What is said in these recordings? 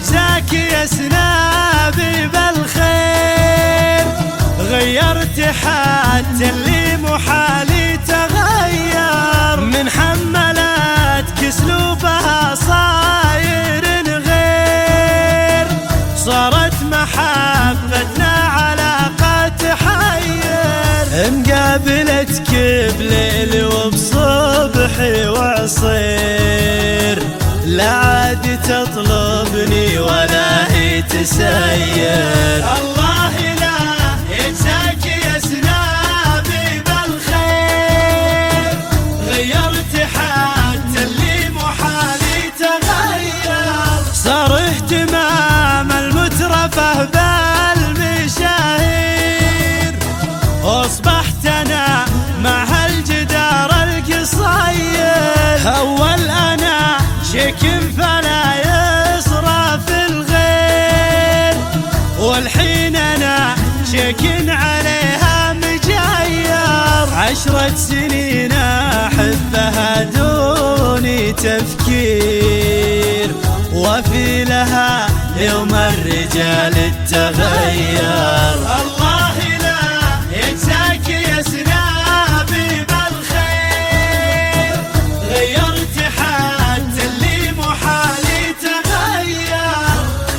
يجزاك يا سنابي بالخير، غيرت حتى اللي محالي تغير، من حملتك اسلوبها صاير غير، صارت محبتنا علاقة تحير، مقابلتك بليل وبصبح وعصير، لا عاد تطلبني ولا هي تسير. الله لا يجزاك يا سنابي بالخير، غيرت حتى اللي محالي تغير، صار اهتمام المترفه بالمشاهير، واصبحت انا مع هالجدار القصير، اول انا شكم فلا يصرف الغير، والحين انا شكن عليها مجير، 10 سنين احبها دون تفكير، وفي لها يوم الرجال التغير. الله لا يجزاك يا سنابي بالخير، غيرت حتى اللي محالي تغير،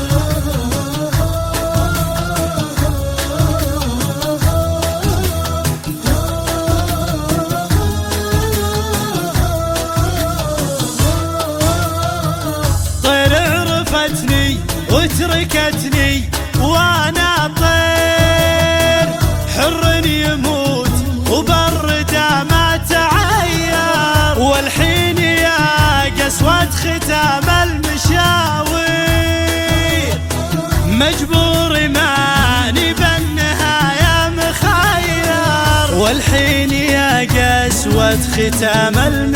طير عرفتني وتركتني وانا طير، حر يموت وبرده ما تعير، والحين يا قسوة ختام المشاوير، مجبور ماني بالنهاية مخير، والحين يا قسوة ختام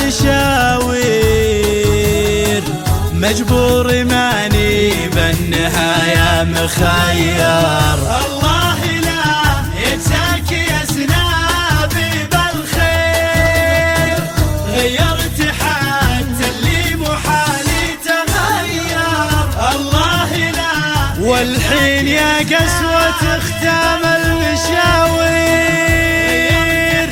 المشاوير، مجبور ماني بالنهاية مخير. الله لا يجزاك يا سنابي بالخير، غيرت حتى اللي محالي تغير، الله لا والحين يا قسوة ختام المشاوير،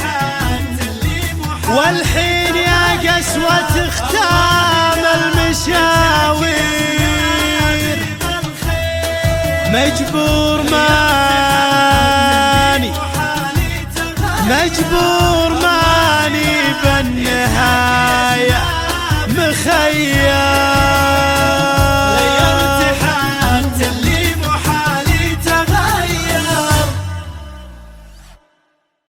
والحين يا قسوة ختام المشاوير، مجبور ما